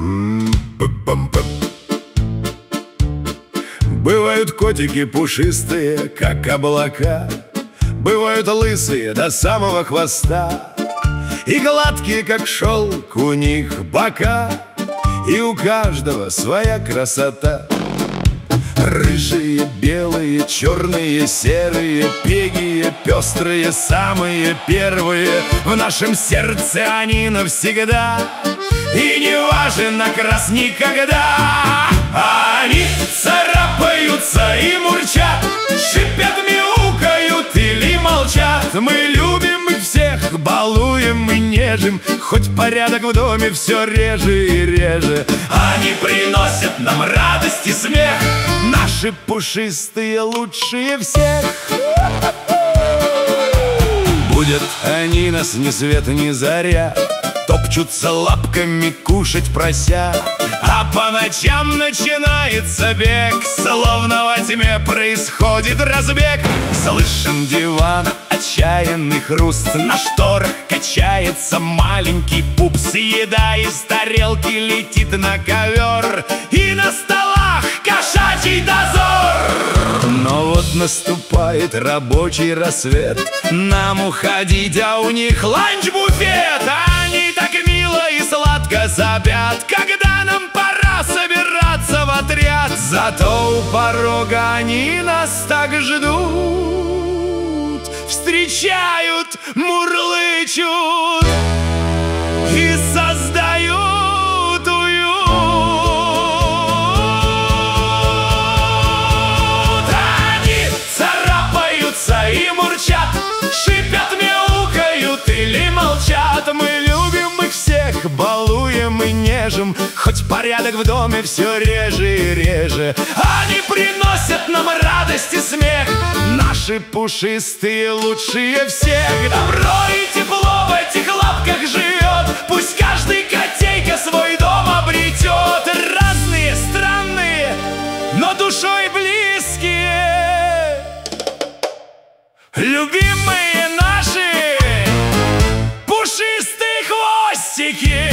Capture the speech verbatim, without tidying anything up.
Бывают котики пушистые, как облака, бывают лысые до самого хвоста, и гладкие, как шелк, у них бока, и у каждого своя красота. Рыжие, белые, черные, серые, пегие, пестрые, самые первые. В нашем сердце они навсегда, и не важен окрас никогда. Они царапаются и мурчат, шипят, мяукают или молчат. Мы любим их всех, балуем и нежим, хоть порядок в доме все реже и реже. Они приносят нам радость и смех, наши пушистые лучшие всех. Будут они нас ни свет ни заря, топчутся лапками, кушать прося, а по ночам начинается бег, словно во тьме происходит разбег. Слышен диван, отчаянный хруст, на шторах качается маленький пупс, еда из тарелки летит на ковер, и на столах кошачий дозор. Но вот наступает рабочий рассвет, нам уходить, а у них ланч-буфет. Они так мило и сладко сопят, когда нам пора собираться в отряд. Зато у порога они нас так ждут, встречают, мурлычут и создают уют. Они царапаются и мурчат, шипят, мяукают или молчат. Мы любим их всех, балуем и нежим, хоть порядок в доме все реже и реже. Они приносят нам радость и смех, наши пушистые лучшие всех. Добро и тепло в этих лапках живет, пусть каждый котейка свой дом обретет. Разные, странные, но душой близкие, любимые наши пушистые хвостики.